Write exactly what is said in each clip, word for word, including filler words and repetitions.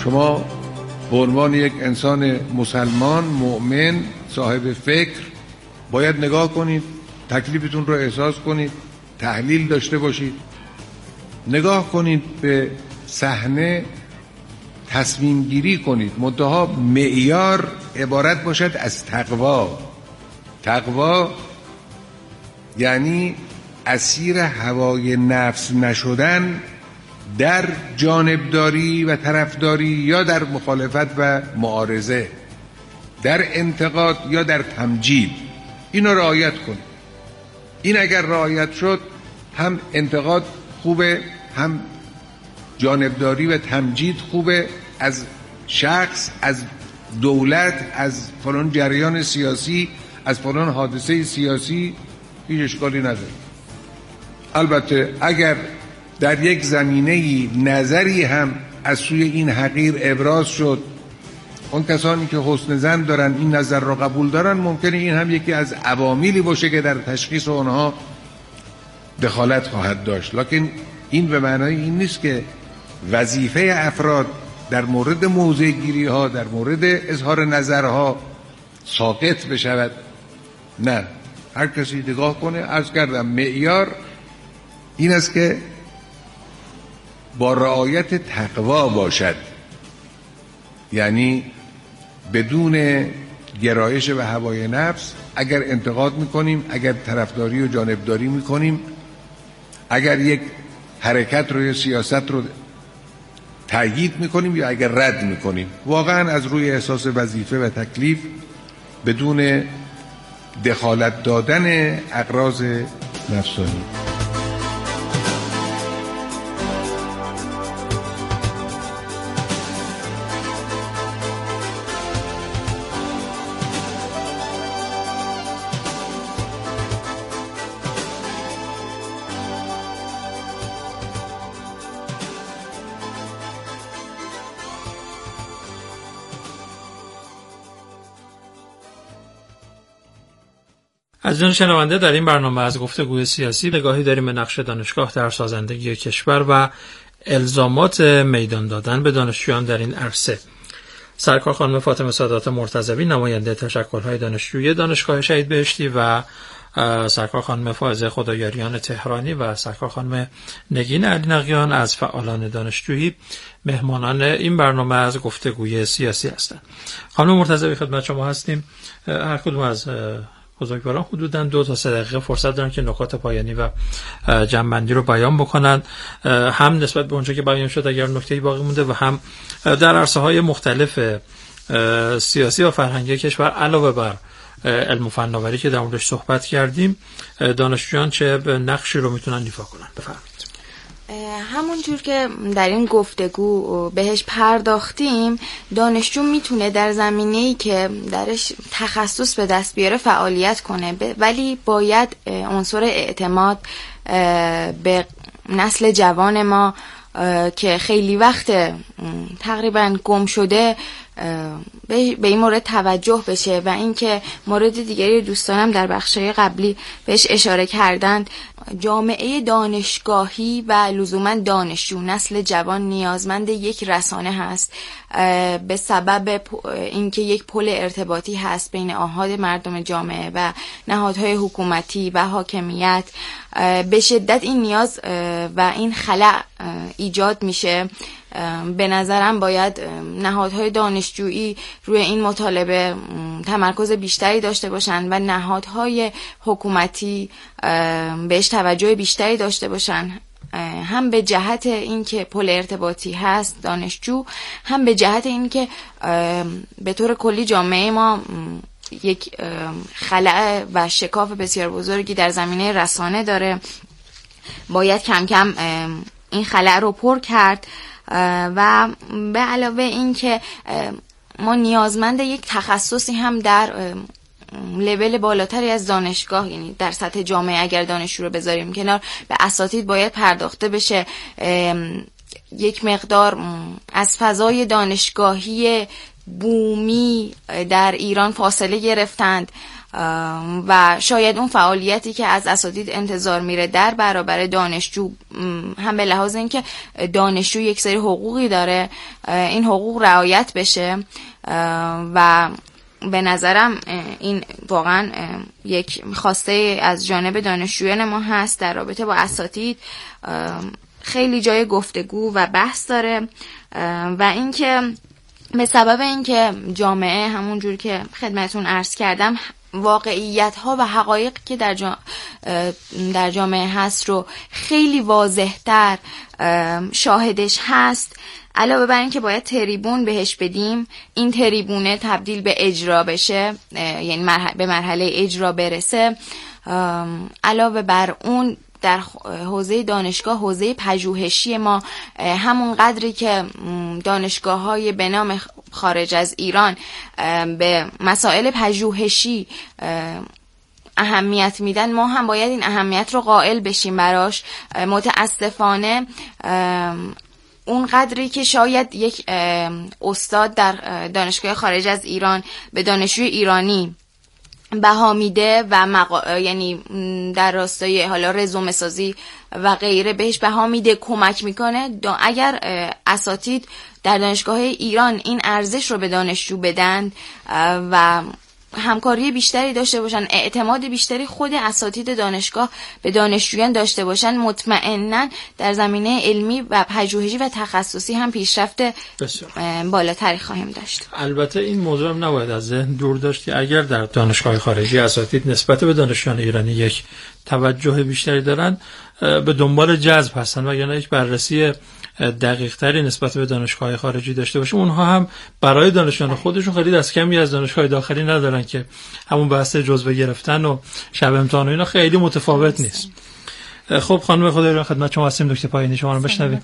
شما به عنوان یک انسان مسلمان مؤمن صاحب فکر باید نگاه کنید، تکلیفتون رو احساس کنید، تحلیل داشته باشید، نگاه کنید به صحنه، تصمیم گیری کنید. منتها معیار عبارت باشد از تقوا. تقوا یعنی اسیر هوای نفس نشدن در جانبداری و طرفداری یا در مخالفت و معارضه، در انتقاد یا در تمجید. اینو رعایت کنید. این اگر رعایت شد، هم انتقاد خوبه، هم جانبداری و تمجید خوبه، از شخص، از دولت، از فلان جریان سیاسی، از فلان حادثه سیاسی هیچ اشکالی نداره. البته اگر در یک زمینه‌ای نظری هم از سوی این حقیر ابراز شد، اون کسانی که حسن ظن دارن این نظر را قبول دارن، ممکنه این هم یکی از عواملی باشه که در تشخیص اونها دخالت خواهد داشت. لکن این به معنای این نیست که وظیفه افراد در مورد موضع گیری ها، در مورد اظهار نظرها ساقط بشود. نه، هر کسی نگاه کنه. عرض کردم معیار این است که با رعایت تقوا باشد، یعنی بدون گرایش به هوای نفس. اگر انتقاد میکنیم، اگر طرفداری و جانبداری میکنیم، اگر یک حرکت رو یا سیاست رو تأیید میکنیم یا اگر رد میکنیم، واقعا از روی احساس وظیفه و تکلیف، بدون دخالت دادن اغراض نفسانی. عزیزان شنونده، در این برنامه از گفتگوی سیاسی نگاهی داریم به نقش دانشگاه در سازندگی کشور و الزامات میدان دادن به دانشجویان در این عرصه. سرکار خانم فاطمه سادات مرتضوی، نماینده تشکل‌های دانشجویی دانشگاه شهید بهشتی، و سرکار خانم فائزه خدایاریان تهرانی و سرکار خانم نگین علی نقیان از فعالان دانشجویی مهمانان این برنامه از گفتگوی سیاسی هستند. خانم مرتضوی، خدمت شما هستیم. هر کدوم از بزرگواران حدوداً دو تا سه دقیقه فرصت دارن که نکات پایانی و جمع‌بندی رو بیان بکنن، هم نسبت به اونجا که بیان شد اگر نکته‌ای باقی مونده، و هم در عرصه‌های مختلف سیاسی و فرهنگی کشور علاوه بر علم و فناوری که در موردش صحبت کردیم، دانشجویان چه نقشی رو میتونن ایفا کنن. بفرمایید. همونجور که در این گفتگو بهش پرداختیم، دانشجو میتونه در زمینه‌ای که درش تخصص به دست بیاره فعالیت کنه، ولی باید عنصر اعتماد به نسل جوان ما که خیلی وقت تقریبا گم شده به این مورد توجه بشه. و اینکه مورد دیگری دوستانم در بخشای قبلی بهش اشاره کردند، جامعه دانشگاهی و لزوما دانشجو، نسل جوان نیازمند یک رسانه هست به سبب اینکه یک پل ارتباطی هست بین آحاد مردم جامعه و نهادهای حکومتی و حاکمیت. به شدت این نیاز و این خلأ ایجاد میشه. به نظرم باید نهادهای دانشجویی روی این مطالبه تمرکز بیشتری داشته باشن و نهادهای حکومتی بهش توجه بیشتری داشته باشن، هم به جهت اینکه پل ارتباطی هست دانشجو، هم به جهت اینکه به طور کلی جامعه ما یک خلأ و شکاف بسیار بزرگی در زمینه رسانه داره. باید کم کم این خلأ رو پر کرد و به علاوه این که ما نیازمند یک تخصصی هم در لول بالاتری از دانشگاه، یعنی در سطح جامعه اگر دانشجو رو بذاریم کنار، به اساتید باید پرداخته بشه. یک مقدار از فضای دانشگاهی بومی در ایران فاصله گرفتند و شاید اون فعالیتی که از اساتید انتظار میره در برابر دانشجو هم به لحاظ اینکه دانشجو یک سری حقوقی داره این حقوق رعایت بشه و به نظرم این واقعا یک خواسته از جانب دانشجویان ما هست در رابطه با اساتید. خیلی جای گفتگو و بحث داره و اینکه به سبب اینکه جامعه همونجور که خدمتون عرض کردم واقعیت ها و حقایقی که در, جا در جامعه هست رو خیلی واضح‌تر شاهدش هست، علاوه بر این که باید تریبون بهش بدیم، این تریبونه تبدیل به اجرا بشه، یعنی مرحله به مرحله اجرا برسه. علاوه بر اون در حوزه دانشگاه، حوزه پژوهشی ما همون قدری که دانشگاه های به نام خارج از ایران به مسائل پژوهشی اهمیت میدن، ما هم باید این اهمیت رو قائل بشیم براش. متاسفانه اون قدری که شاید یک استاد در دانشگاه خارج از ایران به دانشجوی ایرانی بها میده و مقا... یعنی در راستای حالا رزومه سازی و غیره بهش بها میده، کمک میکنه، اگر اساتید در دانشگاه ایران این ارزش رو به دانشجو بدن و همکاری بیشتری داشته باشن، اعتماد بیشتری خود اساتید دانشگاه به دانشجویان داشته باشن، مطمئناً در زمینه علمی و پژوهشی و تخصصی هم پیشرفت بالاتری خواهیم داشت. البته این موضوع هم نباید از ذهن دور داشت که اگر در دانشگاه خارجی اساتید نسبت به دانشجویان ایرانی یک توجه بیشتری دارن، به دنبال جذب هستن و یعنی یک بررسی دقیق تری نسبت به دانشگاه خارجی داشته باشه. اونها هم برای دانشجویان خودشون خیلی دست کمی از دانشگاه داخلی ندارن که همون بحث جزوه گرفتن و شب امتحان و اینا خیلی متفاوت نیست. خب خانم خدایران خدمت شما هستیم. دکتر پایینی شما رو بشنویم.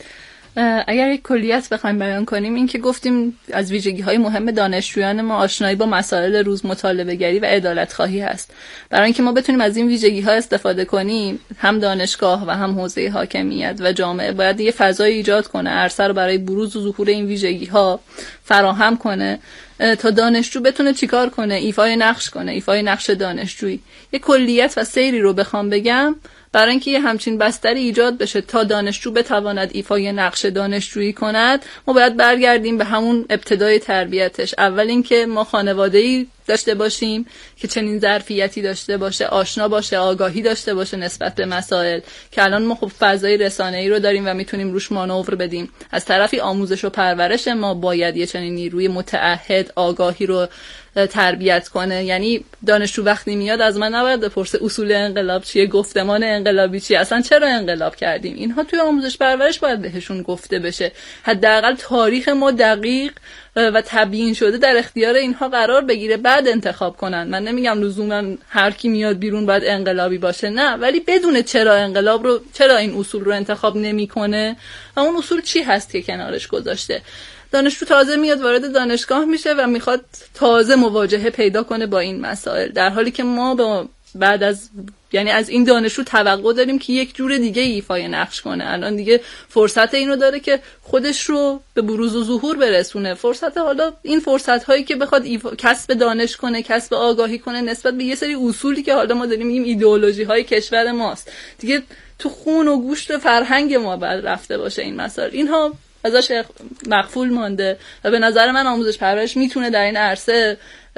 اگر یک کلیت بخوایم بیان کنیم، این که گفتیم از ویژگی‌های مهم دانشجویان ما آشنایی با مسائل روز، مطالبه‌گری و عدالت خواهی هست. برای اینکه ما بتونیم از این ویژگی‌ها استفاده کنیم، هم دانشگاه و هم حوزه حاکمیت و جامعه باید یه فضای ایجاد کنه، عرصه رو برای بروز و ظهور این ویژگی‌ها فراهم کنه تا دانشجو بتونه چیکار کنه، ایفای نقش کنه، ایفای نقش دانشجویی. یه کلیت و سیری رو بخوام بگم، برای اینکه یه همچین بستری ایجاد بشه تا دانشجو بتواند ایفای نقش دانشجویی کند، ما باید برگردیم به همون ابتدای تربیتش. اول اینکه ما خانواده‌ای داشته باشیم که چنین ظرفیتی داشته باشه، آشنا باشه، آگاهی داشته باشه نسبت به مسائل، که الان ما خب فضای رسانه‌ای رو داریم و میتونیم روش مانور بدیم. از طرفی آموزش و پرورش ما باید یه چنین نیروی متعهد آگاهی رو تربیت کنه. یعنی دانشجو وقتی میاد از من نباید بپرسه اصول انقلاب چیه، گفتمان انقلابی چیه، اصلا چرا انقلاب کردیم. اینها توی آموزش پرورش باید بهشون گفته بشه. حداقل تاریخ ما دقیق و تبیین شده در اختیار اینها قرار بگیره، بعد انتخاب کنن. من نمیگم لزوما هر کی میاد بیرون باید انقلابی باشه، نه، ولی بدون چرا انقلاب رو، چرا این اصول رو انتخاب نمیکنه و اون اصول چی هست که کنارش گذاشته. دانشجو تازه میاد وارد دانشگاه میشه و میخواد تازه مواجهه پیدا کنه با این مسائل، در حالی که ما با بعد از یعنی از این دانشجو توقع داریم که یک جور دیگه ایفای نقش کنه. الان دیگه فرصت اینو داره که خودش رو به بروز و ظهور برسونه. فرصت حالا این فرصت هایی که بخواد ایفا... کسب دانش کنه، کسب آگاهی کنه نسبت به یه سری اصولی که حالا ما داریم میگیم ایدئولوژی های کشور ماست، دیگه تو خون و گوشت فرهنگ ما بعد رفته باشه این مسائل. اینها ازش مغفول مانده و به نظر من آموزش پرورش میتونه در این عرصه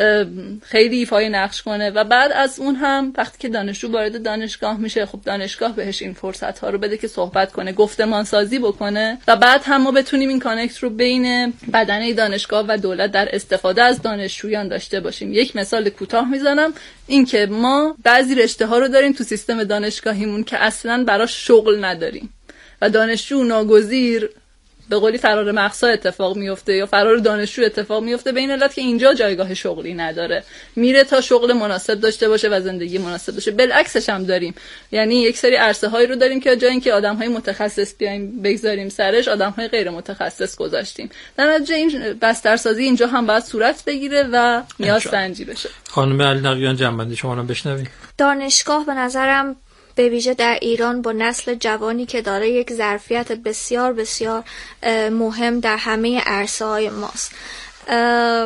خیلی ایفای نقش کنه. و بعد از اون هم وقتی که دانشجو وارد دانشگاه میشه، خب دانشگاه بهش این فرصت ها رو بده که صحبت کنه، گفتمان سازی بکنه و بعد هم ما بتونیم این کانکت رو بین بدنه دانشگاه و دولت در استفاده از دانشجویان داشته باشیم. یک مثال کوتاه میزنم، این که ما بعضی رشته ها رو داریم تو سیستم دانشگاهیمون که اصلا براش شغل نداریم و دانشجو ناگزیر به قولی فرار مقصا اتفاق میفته یا فرار دانشجو اتفاق میفته به این علت که اینجا جایگاه شغلی نداره، میره تا شغل مناسب داشته باشه و زندگی مناسب داشته. بالعکسش هم داریم، یعنی یک سری عرصه هایی رو داریم که جای اینکه آدم‌های متخصص بیایم بگذاریم سرش، آدم‌های غیر متخصص گذاشتیم. در نتیجه این بسترسازی اینجا هم باید صورت بگیره و نیاز سنجی بشه. خانم علی نقیان جنبندی شما رو بشنویم. دانشگاه به نظرم به ویژه در ایران با نسل جوانی که داره یک ظرفیت بسیار بسیار مهم در همه عرصه‌های ماست.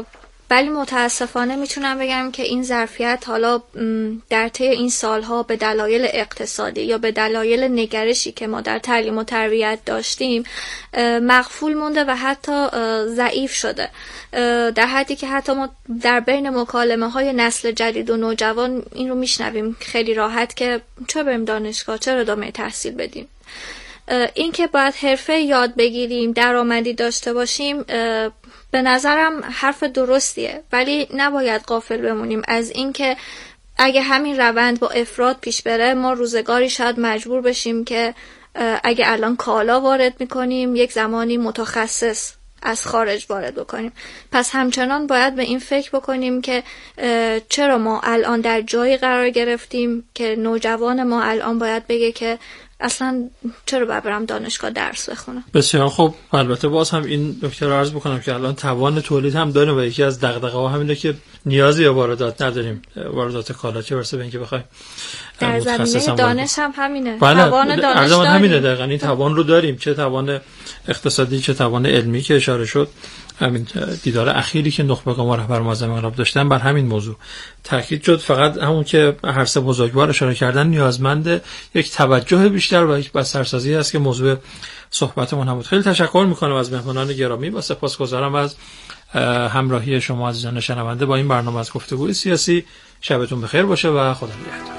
ولی متاسفانه میتونم بگم که این ظرفیت حالا در طی این سالها به دلایل اقتصادی یا به دلایل نگرشی که ما در تعلیم و تربیت داشتیم مغفول مونده و حتی ضعیف شده، در حدی که حتی ما در بین مکالمه های نسل جدید و نوجوان این رو میشنویم خیلی راحت که چرا بریم دانشگاه، چرا ادامه تحصیل بدیم. این که باید حرفه یاد بگیریم، درآمدی داشته باشیم، به نظرم حرف درستیه، ولی نباید غافل بمونیم از این که اگه همین روند با افراد پیش بره ما روزگاری شاید مجبور بشیم که اگه الان کالا وارد میکنیم یک زمانی متخصص از خارج وارد بکنیم. پس همچنان باید به این فکر بکنیم که چرا ما الان در جایی قرار گرفتیم که نوجوان ما الان باید بگه که اصلا چرا باید برم دانشگاه درس بخونم. بسیار خوب. البته باز هم این نکته رو عرض بکنم که الان توان تولید هم داریم و یکی از دغدغه‌ها همینه که نیازی به واردات نداریم، واردات کالا، چه برسه به اینکه بخوایم در زمینه دانش هم همینه. بله. توان دانش داریم. همینه دقیقاً، این توان رو داریم، چه توان اقتصادی چه توان علمی که اشاره شد. همین دیدار اخیری که نخبه ما رهبر معظم انقلاب داشتن بر همین موضوع تاکید شد. فقط همون که هر سه بزرگوار اشاره کردن نیازمند یک توجه بیشتر و یک بسترسازی است که موضوع صحبتمون هم بود. خیلی تشکر میکنم از مهمانان گرامی و سپاسگزارم از همراهی شما عزیزان شنونده با این برنامه از گفتگوی سیاسی. شبتون بخیر باشه و خدا نگهدار.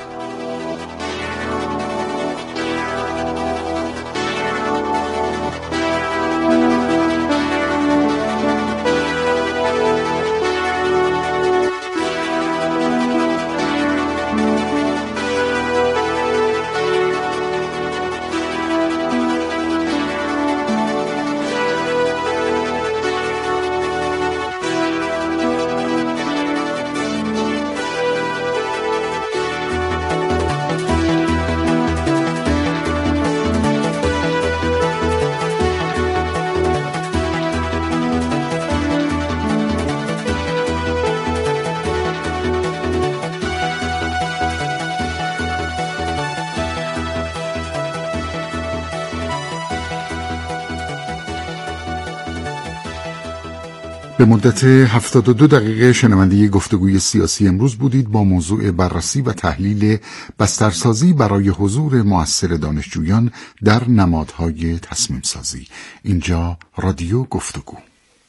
به مدت هفتاد و دو دقیقه شنونده گفتگوی سیاسی امروز بودید با موضوع بررسی و تحلیل بسترسازی برای حضور مؤثر دانشجویان در نمادهای تصمیم سازی. اینجا رادیو گفتگو.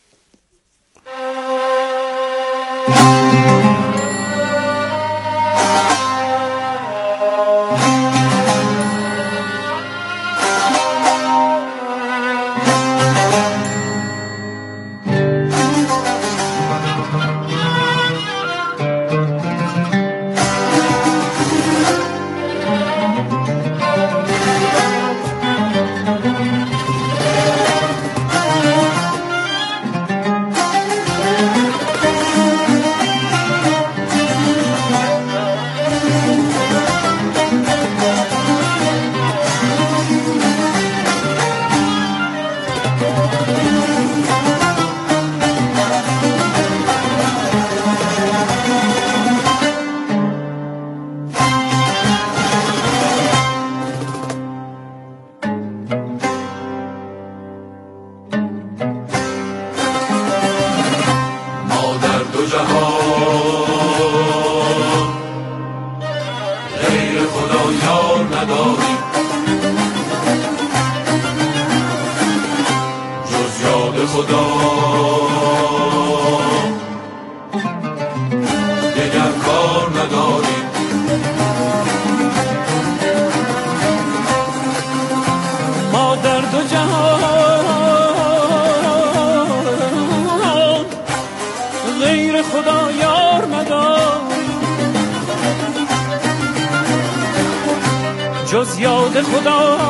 جز یاد خدا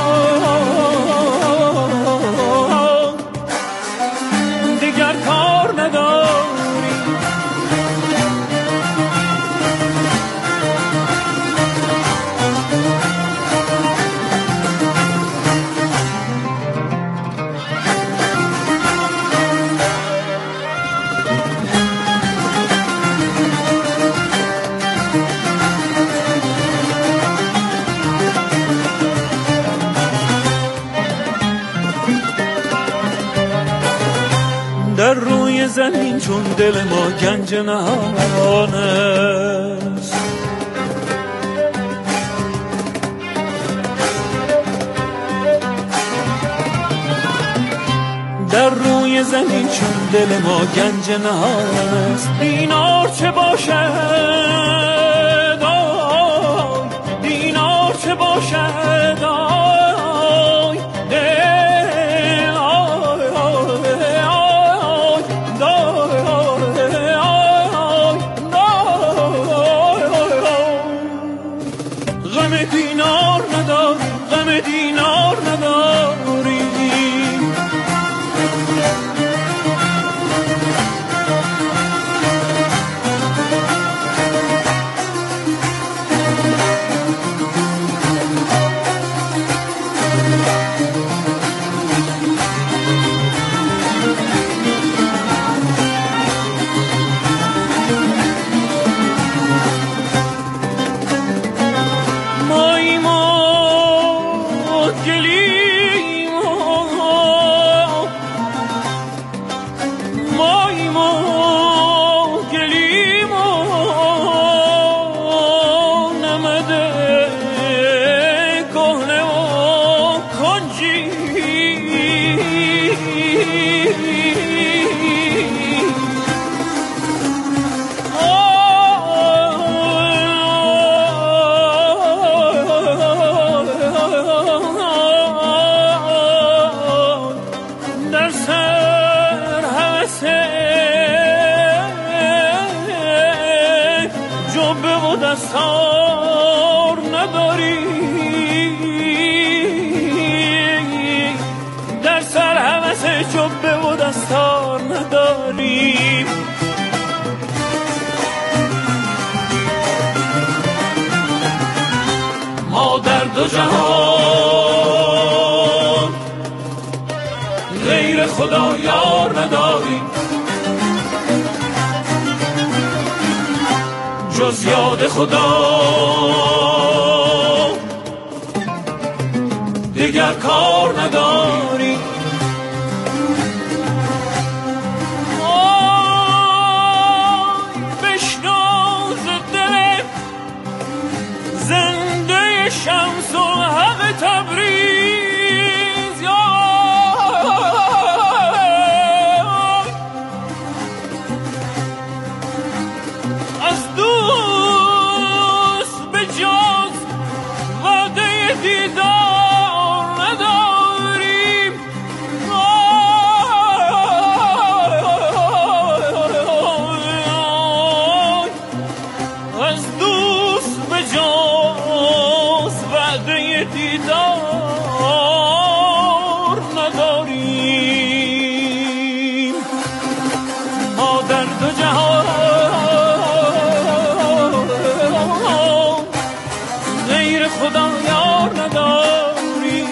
دیگر کار نداری. در روی روی زمین چون دل ما گنج نهان است. در روی زمین چون دل ما گنج نهان است. دینار چه باشد آی، دینار چه باشد آی، دل آی آی آی دای آی آی دای. غم دینار نداری، غم دینار نداری. دستار نداری، در سر هوس جبه و دستار نداری. ما در دو جهان غیر خدا یار نداریم، جز یاد خدا دیگر کار نداری. آی بشنو ز دل زنده شمس الحق تبریز، یا از دوست به جز وعده دیدار نداریم. از دوست به جز وعده دیدار نداریم. ما در دو جهان غیر خدا یار نداریم.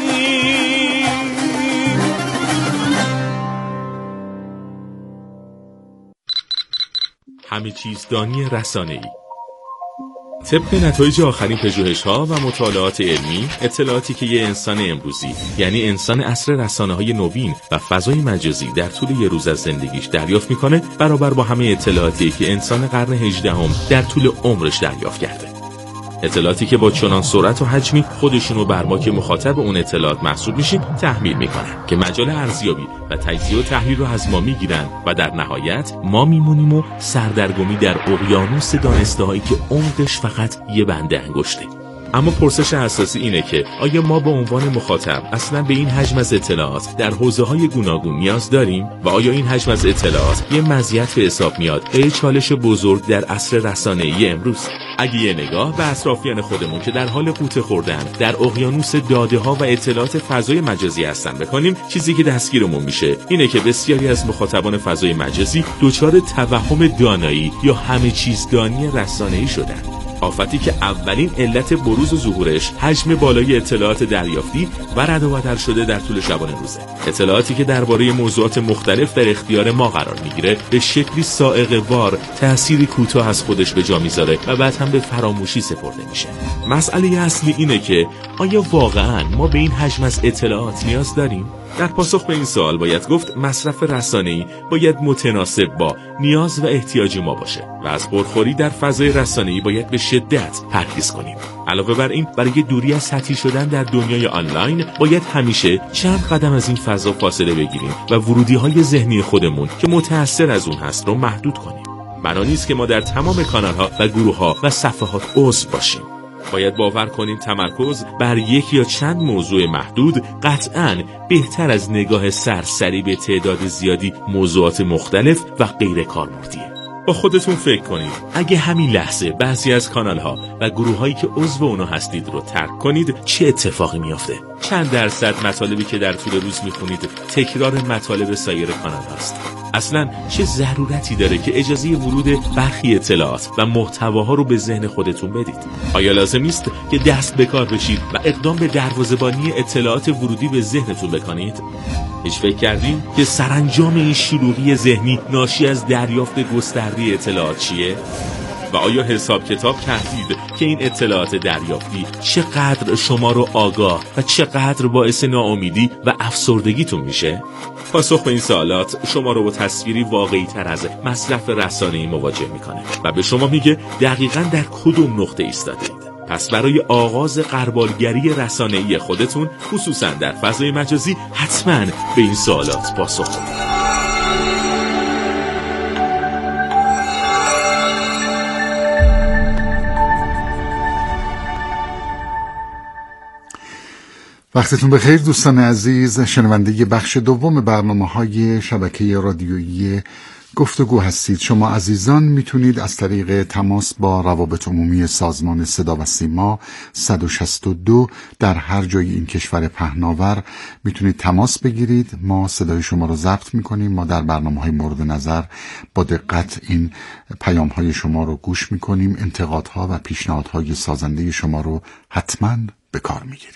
همه چیز دانی رسانه‌ای. طبق نتایج آخرین پژوهش‌ها و مطالعات علمی، اطلاعاتی که یه انسان امروزی، یعنی انسان عصر رسانه‌های نوین و فضای مجازی در طول یه روز از زندگیش دریافت میکنه، برابر با همه اطلاعاتی که انسان قرن هجدهم در طول عمرش دریافت کرده. اطلاعاتی که با چنان سرعت و حجمی خودشونو بر ما که مخاطب اون اطلاعات محسوب میشیم تحمیل میکنن که مجال ارزیابی و تجزیه و تحلیل رو از ما میگیرن و در نهایت ما میمونیم و سردرگمی در اقیانوس دانسته‌هایی که عمقش فقط یه بنده انگشته. اما پرسش اساسی اینه که آیا ما به عنوان مخاطب اصلا به این حجم از اطلاعات در حوزه‌های گوناگون نیاز داریم و آیا این حجم از اطلاعات یه مزیت به حساب میاد و یه چالش بزرگ در عصر رسانه‌ای امروز؟ اگه یه نگاه به اطرافیان خودمون که در حال قوطه خوردن در اقیانوس داده‌ها و اطلاعات فضای مجازی هستن بکنیم، چیزی که دستگیرمون میشه اینه که بسیاری از مخاطبان فضای مجازی دچار توهم دانایی یا همه چیز دانی رسانه‌ای شدن. آفتی که اولین علت بروز و ظهورش حجم بالای اطلاعات دریافتی و رد و بدل شده در طول شبانه روزه. اطلاعاتی که درباره موضوعات مختلف در اختیار ما قرار میگیره به شکلی صاعقه وار تأثیری کوتاه از خودش به جا میذاره و بعد هم به فراموشی سپرده میشه. مسئله اصلی اینه که آیا واقعاً ما به این حجم از اطلاعات نیاز داریم؟ در پاسخ به این سوال باید گفت مصرف رسانه‌ای باید متناسب با نیاز و احتیاج ما باشه و از پرخوری در فضای رسانه‌ای باید به شدت پرهیز کنیم. علاوه بر این، برای دوری از سطحی شدن در دنیای آنلاین باید همیشه چند قدم از این فضا فاصله بگیریم و ورودی‌های ذهنی خودمون که متأثر از اون هست رو محدود کنیم. بنا نیست که ما در تمام کانال‌ها و گروه‌ها و صفحات عضو باشیم. باید باور کنیم تمرکز بر یک یا چند موضوع محدود قطعاً بهتر از نگاه سرسری به تعداد زیادی موضوعات مختلف و غیر کاربردیه. با خودتون فکر کنید اگه همین لحظه بعضی از کانال‌ها و گروه‌هایی که عضو اونها هستید رو ترک کنید چه اتفاقی میافته؟ چند درصد مطالبی که در طول روز میخونید تکرار مطالب سایر کانال هاست؟ اصلا چه ضرورتی داره که اجازه ورود برخی اطلاعات و محتواها رو به ذهن خودتون بدید؟ آیا لازم نیست که دست به کار بشید و اقدام به دروازه‌بانی اطلاعات ورودی به ذهنتون بکنید؟ هیچ فکر کردین که سرانجام این شلوغی ذهنی ناشی از دریافت گسترده اطلاعات چیه؟ و آیا حساب کتاب کردید که این اطلاعات دریافتی چقدر شما رو آگاه و چقدر باعث ناامیدی و افسردگیتون میشه؟ پاسخ به این سوالات شما رو با تصویری واقعی تر از مصرف رسانه‌ای مواجه میکنه و به شما میگه دقیقاً در کدوم نقطه ایستادید. پس برای آغاز غربالگری رسانه‌ای خودتون، خصوصاً در فضای مجازی، حتماً به این سوالات پاسخ بدید. وقتتون بخیر دوستان عزیز، شنونده بخش دوم برنامه‌های شبکه رادیویی گفتگو هستید. شما عزیزان میتونید از طریق تماس با روابط عمومی سازمان صدا و سیما صد و شصت و دو در هر جای این کشور پهناور میتونید تماس بگیرید. ما صدای شما رو ضبط میکنیم. ما در برنامه‌های مورد نظر با دقت این پیام‌های شما رو گوش میکنیم. انتقادها و پیشنهادهای سازنده شما رو حتما به کار میگیریم.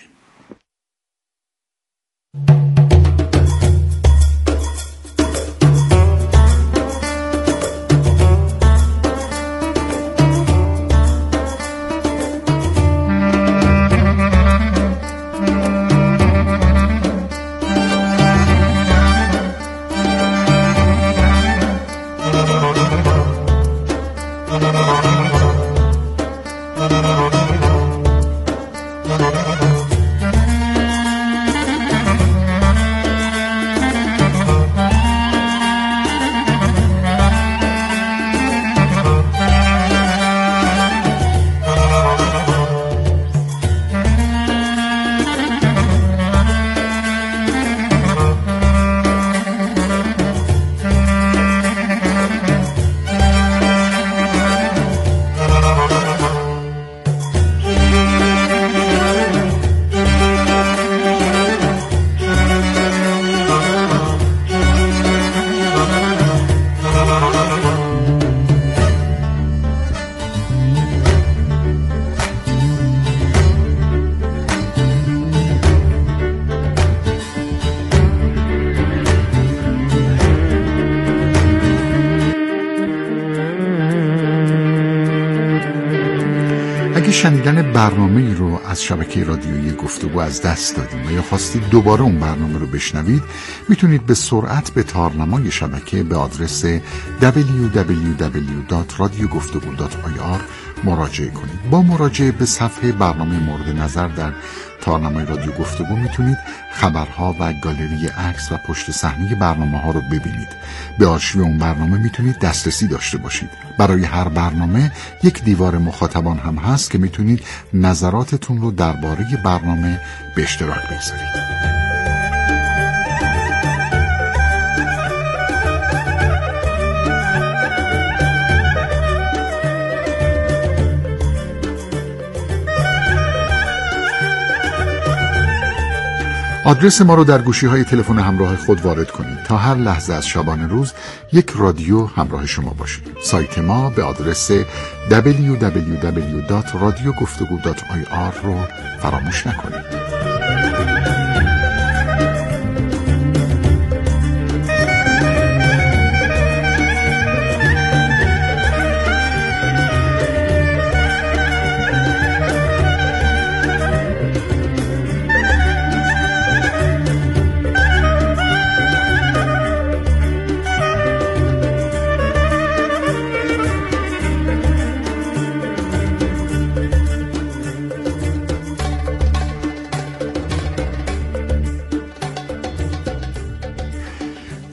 شنیدن برنامه‌ای رو از شبکه رادیویی گفتگو از دست دادیم و یا خواستید دوباره اون برنامه رو بشنوید، میتونید به سرعت به تارنمای شبکه به آدرس دبلیو دبلیو دبلیو دات رادیو گفتگو دات آی آر مراجعه کنید. با مراجعه به صفحه برنامه مورد نظر در تارنمای رادیو گفتگو میتونید خبرها و گالری عکس و پشت صحنه برنامه‌ها رو ببینید. به آرشیو اون برنامه میتونید دسترسی داشته باشید. برای هر برنامه یک دیوار مخاطبان هم هست که میتونید نظراتتون رو درباره برنامه به اشتراک بگذارید. آدرس ما رو در گوشی‌های تلفن همراه خود وارد کنید تا هر لحظه از شبانه روز یک رادیو همراه شما باشید. سایت ما به آدرس دبلیو دبلیو دبلیو دات رادیو گفتگو دات آی آر رو فراموش نکنید.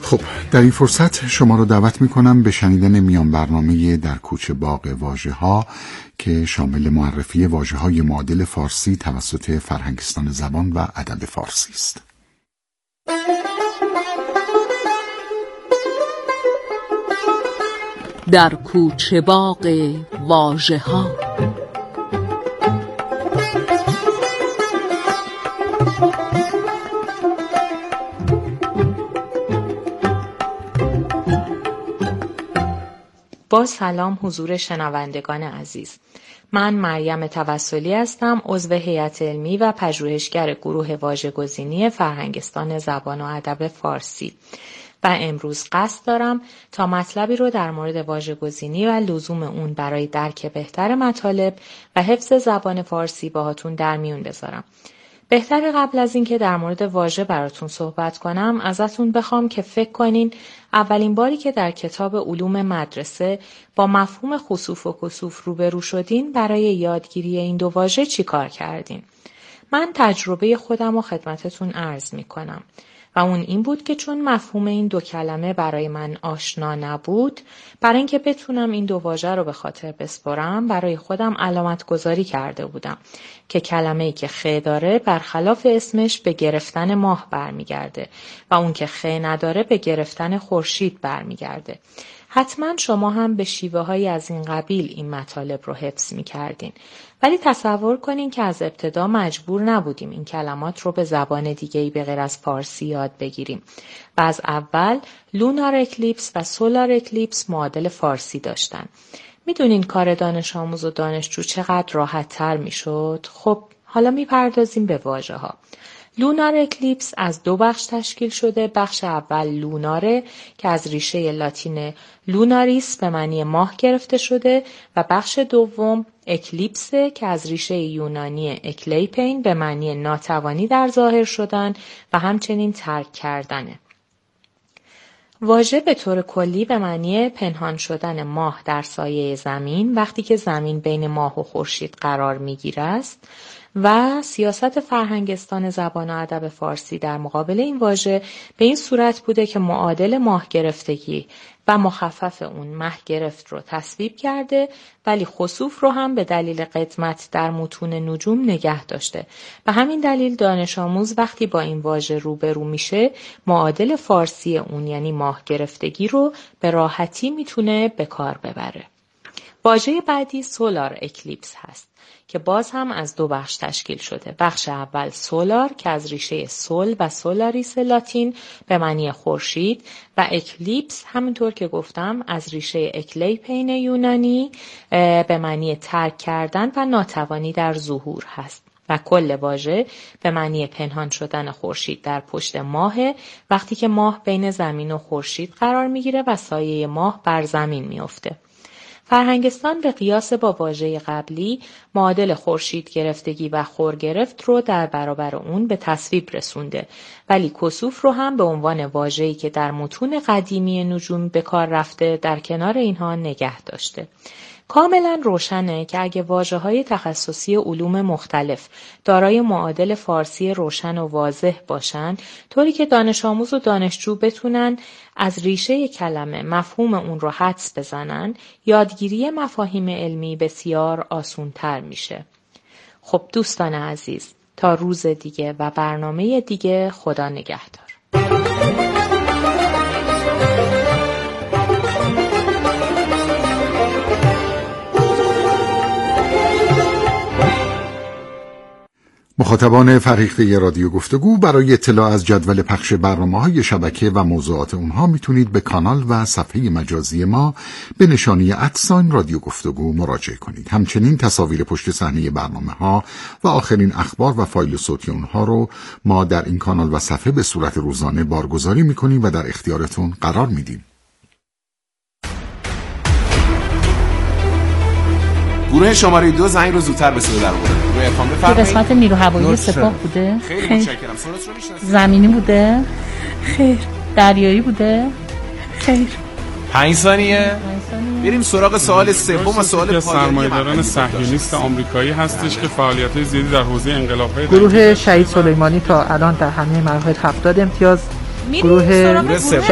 خب در این فرصت شما رو دعوت میکنم به شنیدن میان برنامه در کوچه باغ واژه ها که شامل معرفی واژه های معادل فارسی توسط فرهنگستان زبان و ادب فارسی است. در کوچه باغ واژه ها. با سلام حضور شنوندگان عزیز. من مریم توسلی هستم، عضو هیئت علمی و پژوهشگر گروه واژه‌گزینی فرهنگستان زبان و ادب فارسی و امروز قصد دارم تا مطلبی رو در مورد واژه‌گزینی و لزوم اون برای درک بهتر مطالب و حفظ زبان فارسی باهاتون در میون بذارم. بهتره قبل از اینکه در مورد واژه براتون صحبت کنم ازتون بخوام که فکر کنین اولین باری که در کتاب علوم مدرسه با مفهوم خسوف و کسوف روبرو شدین برای یادگیری این دو واژه چی کار کردین؟ من تجربه خودم رو خدمتتون عرض می کنم و اون این بود که چون مفهوم این دو کلمه برای من آشنا نبود، برای اینکه بتونم این دو واژه رو به خاطر بسپرم برای خودم علامت گذاری کرده بودم که کلمه‌ای که خ داره برخلاف اسمش به گرفتن ماه برمیگرده و اون که خ نداره به گرفتن خورشید برمیگرده. حتما شما هم به شیوه های از این قبیل این مطالب رو حفظ می کردین. ولی تصور کنین که از ابتدا مجبور نبودیم این کلمات رو به زبان دیگه‌ای به غیر از فارسی یاد بگیریم و از اول لونار اکلیپس و سولار اکلیپس معادل فارسی داشتن. میدونین کار دانش آموز و دانشجو چقدر راحت تر می شد؟ خب حالا می پردازیم به واژه ها. لونار اکلیپس از دو بخش تشکیل شده. بخش اول لوناره که از ریشه لاتین لوناریس به معنی ماه گرفته شده و بخش دوم اکلیپسه که از ریشه یونانی اکلیپین به معنی ناتوانی در ظاهر شدن و همچنین ترک کردنه. واژه به طور کلی به معنی پنهان شدن ماه در سایه زمین وقتی که زمین بین ماه و خورشید قرار میگیره است و سیاست فرهنگستان زبان و ادب فارسی در مقابل این واژه به این صورت بوده که معادل ماه گرفتگی و مخفف اون مه گرفت رو تصویب کرده، ولی خسوف رو هم به دلیل قدمت در متون نجوم نگه داشته. به همین دلیل دانش آموز وقتی با این واژه روبرو میشه معادل فارسی اون یعنی ماه گرفتگی رو به راحتی میتونه به کار ببره. واژه بعدی سولار اکلیپس هست که باز هم از دو بخش تشکیل شده. بخش اول سولار که از ریشه سول و سولاریس لاتین به معنی خورشید و اکلیپس همونطور که گفتم از ریشه اکلیپین یونانی به معنی ترک کردن و ناتوانی در ظهور هست و کل واژه به معنی پنهان شدن خورشید در پشت ماه وقتی که ماه بین زمین و خورشید قرار میگیره و سایه ماه بر زمین میفته. فرهنگستان به قیاس با واژه قبلی معادل خورشید گرفتگی و خور گرفت رو در برابر اون به تصویب رسونده، ولی کسوف رو هم به عنوان واژه‌ای که در متون قدیمی نجوم به کار رفته در کنار اینها نگه داشته. کاملا روشنه که اگه واژه‌های تخصصی علوم مختلف دارای معادل فارسی روشن و واضح باشن، طوری که دانش آموز و دانشجو بتونن از ریشه کلمه مفهوم اون رو حدس بزنن، یادگیری مفاهیم علمی بسیار آسان‌تر میشه. خب دوستان عزیز، تا روز دیگه و برنامه دیگه، خدا نگهدار. مخاطبان فرهیخته رادیو گفتگو، برای اطلاع از جدول پخش برنامه‌های شبکه و موضوعات اونها میتونید به کانال و صفحه مجازی ما به نشانی ادساین رادیو گفتگو مراجعه کنید. همچنین تصاویر پشت صحنه برنامه‌ها و آخرین اخبار و فایل صوتی اونها رو ما در این کانال و صفحه به صورت روزانه بارگذاری میکنیم و در اختیارتون قرار میدیم. گروه شماره دو زنگ رو زودتر به صدا در آورد. روی ارقام بفرمایید. قسمت نیرو هوایی سپاه بوده؟ خیلی متشکرم. سرعت رو میشناسید؟ زمینی بوده؟ خیر. دریایی بوده؟ خیر. پنج ثانیه. بریم سراغ سوال سوم و سوال پایانی. سرمایه‌داران صهیونیست آمریکایی هستش که فعالیت‌های زیادی در حوزه انقلاب‌های گروه شهید سلیمانی تا الان در همه مراحل هفتاد امتیاز، گروه